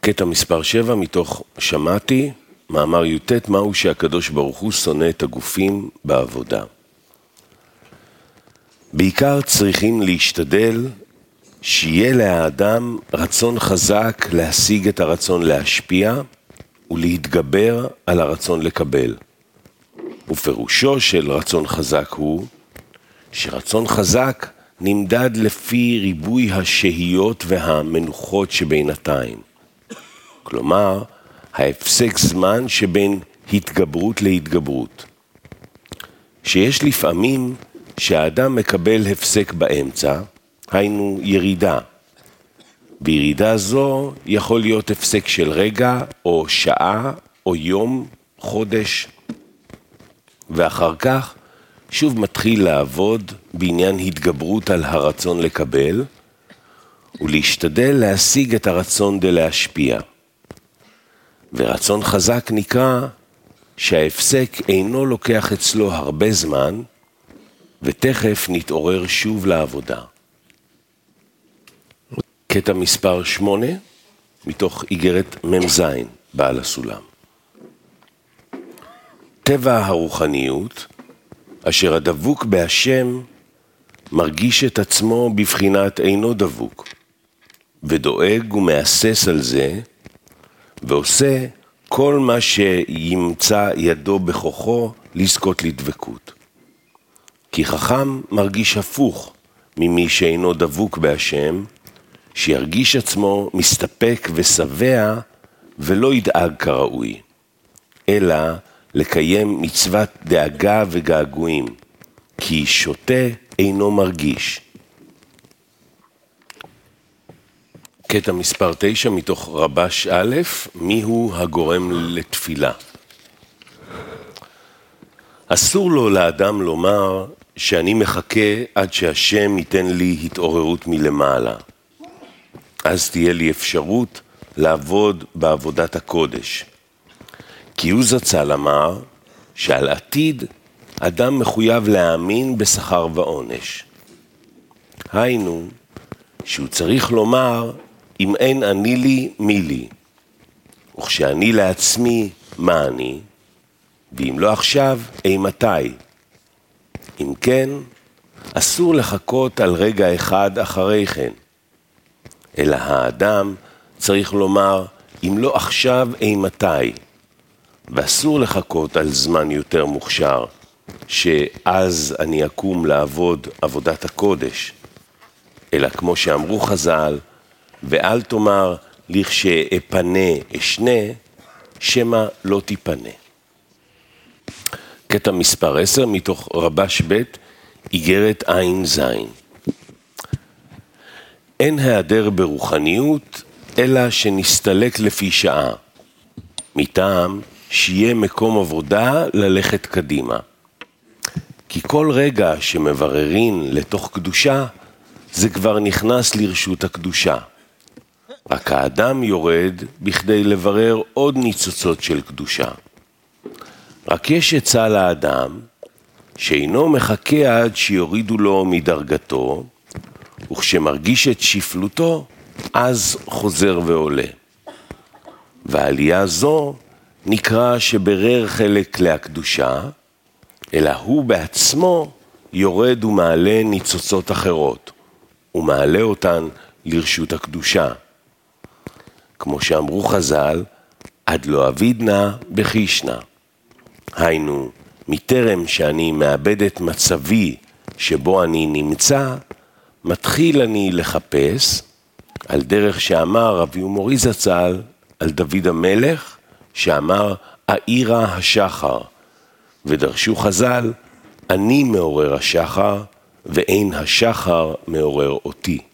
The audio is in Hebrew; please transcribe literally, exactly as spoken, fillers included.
קטע מספר שבע מתוך שמעתי, מאמר י"ט, מהו שהקדוש ברוך הוא שונא את הגופים בעבודה. בעיקר צריכים להשתדל שיהיה לאדם רצון חזק להשיג את הרצון להשפיע ולהתגבר על הרצון לקבל. ופירושו של רצון חזק הוא שרצון חזק נמדד לפי ריבוי השהיות והמנוחות שבינתיים. כלומר, ההפסק זמן שבין התגברות להתגברות. שיש לפעמים שהאדם מקבל הפסק באמצע, היינו ירידה. בירידה זו יכול להיות הפסק של רגע או שעה או יום, חודש. ואחר כך שוב מתחיל לעבוד בעניין התגברות על הרצון לקבל, ולהשתדל להשיג את הרצון דלהשפיע. ורצון חזק נקרא שההפסק אינו לוקח אצלו הרבה זמן, ותכף נתעורר שוב לעבודה. קטע מספר שמונה, מתוך איגרת ממזין, בעל הסולם. טבע הרוחניות, אשר הדבוק בהשם, מרגיש את עצמו בבחינת אינו דבוק, ודואג ומאסס על זה, ועושה כל מה שימצא ידו בכוחו לזכות לדבקות. כי חכם מרגיש הפוך ממי שאינו דבוק בהשם, שירגיש עצמו מסתפק ושבע ולא ידאג כראוי, אלא לקיים מצוות דאגה וגעגועים, כי שותה אינו מרגיש. קטע מספר תשע מתוך רבש א', מיהו הגורם לתפילה. אסור לו לאדם לומר שאני מחכה עד שהשם ייתן לי התעוררות מלמעלה. אז תהיה לי אפשרות לעבוד בעבודת הקודש. כי הוא זצ"ל אמר שעל עתיד אדם מחויב להאמין בשכר ועונש. היינו שהוא צריך לומר אם אין אני לי מי לי, וכשאני לעצמי מה אני, ואם לא עכשיו אימתי. אם כן, אסור לחכות על רגע אחד אחרי כן, אלא האדם צריך לומר אם לא עכשיו אימתי, ואסור לחכות על זמן יותר מוכשר, שאז אני אקום לעבוד עבודת הקודש, אלא כמו שאמרו חז"ל, ואל תאמר לכשאפנה אשנה, שמא לא תיפנה. קטע מספר עשר מתוך רבש ב', איגרת עין זין. אין היעדר ברוחניות, אלא שנסתלק לפי שעה, מטעם שיהיה מקום עבודה ללכת קדימה. כי כל רגע שמבררין לתוך קדושה, זה כבר נכנס לרשות הקדושה. רק האדם יורד בכדי לברר עוד ניצוצות של קדושה. רק יש עצה לאדם שאינו מחכה עד שיורידו לו מדרגתו, וכשמרגיש את שפלותו, אז חוזר ועולה. והעלייה זו נקרא שברר חלק להקדושה, אלא הוא בעצמו יורד ומעלה ניצוצות אחרות, ומעלה אותן לרשות הקדושה. כמו שאמרו חז"ל, עד לא אבידנה בחישנה. היינו, מטרם שאני מאבד את מצבי שבו אני נמצא, מתחיל אני לחפש, על דרך שאמר רבי ומורי זצ"ל, על דוד המלך, שאמר, העירה השחר, ודרשו חז"ל, אני מעורר השחר, ואין השחר מעורר אותי.